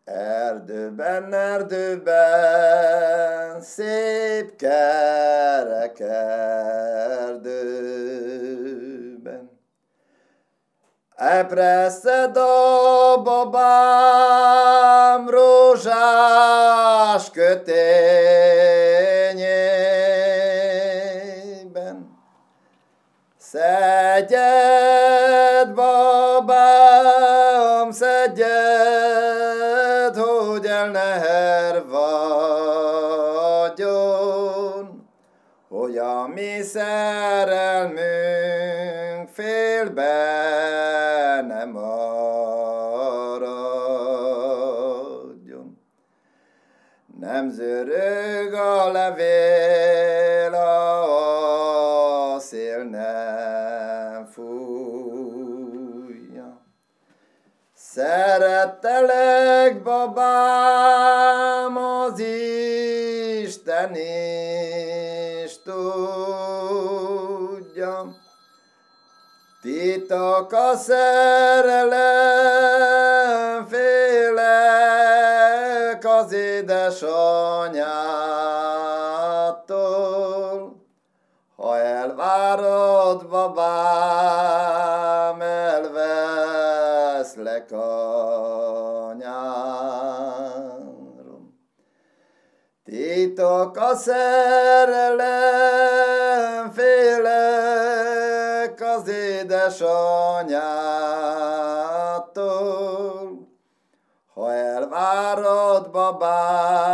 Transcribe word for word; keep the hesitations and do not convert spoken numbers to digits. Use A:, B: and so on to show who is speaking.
A: Erdőben, erdőben, szép kerek erdőben. Epreszed a babám rózsás kötényében. Szedjed, babám, szedjed, hogy el ne hervadjon, hogy a mi szerelmünk félbe ne maradjon. Nem zörög a levél, a szél nem fújja. Szerettelek, babám, az Isten is tudja. Titok a szerelem, félek az édesanyától. Ha elvárod, babám, elveszlek a nyáron. Titok a szerelem, félek az édesanyától. Ha elvárod, babám,